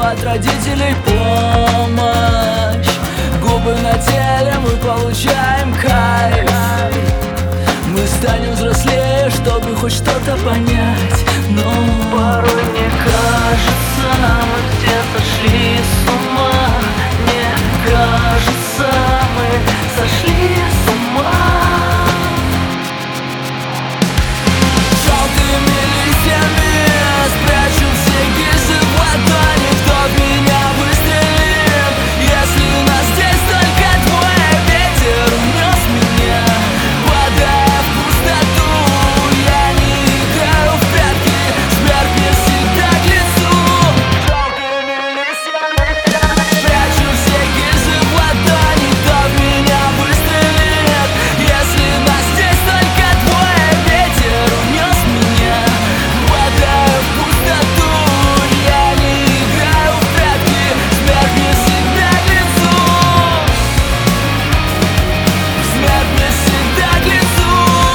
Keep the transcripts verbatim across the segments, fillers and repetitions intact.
от родителей помощь. Губы на теле, мы получаем кайф. Мы станем взрослее, чтобы хоть что-то понять. Но порой мне кажется, мы где-то шли с ума. Мне кажется, мы сошли с ума. Желтыми листьями спрячу все гильзы в ладони. Кто в меня выстрелит, если у нас здесь только двое? Ветер унес меня, падая в пустоту. Я не играю в прятки, смерть мне всегда к лицу. Желтыми листьями спрячу все гильзы в ладони. Кто в меня выстрелит, если у нас здесь только двое? Ветер унес меня, падая в пустоту. Я не играю в прятки, смерть мне всегда к лицу. Смерть мне всегда к лицу.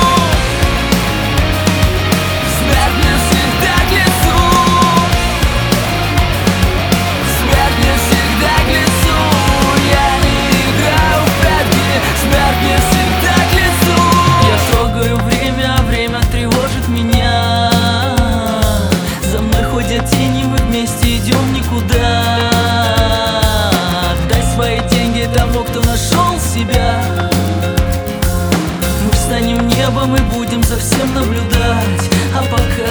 Смерть мне всегда к лицу. Смерть мне всегда к лицу. Я не играю в прятки, смерть мне всегда к лицу. Я трогаю время, время тревожит меня. За мной ходят тени, мы вместе идем никуда. Отдай свои деньги тому, кто нашел себя. Мы встанем в небо, мы будем за всем наблюдать. А пока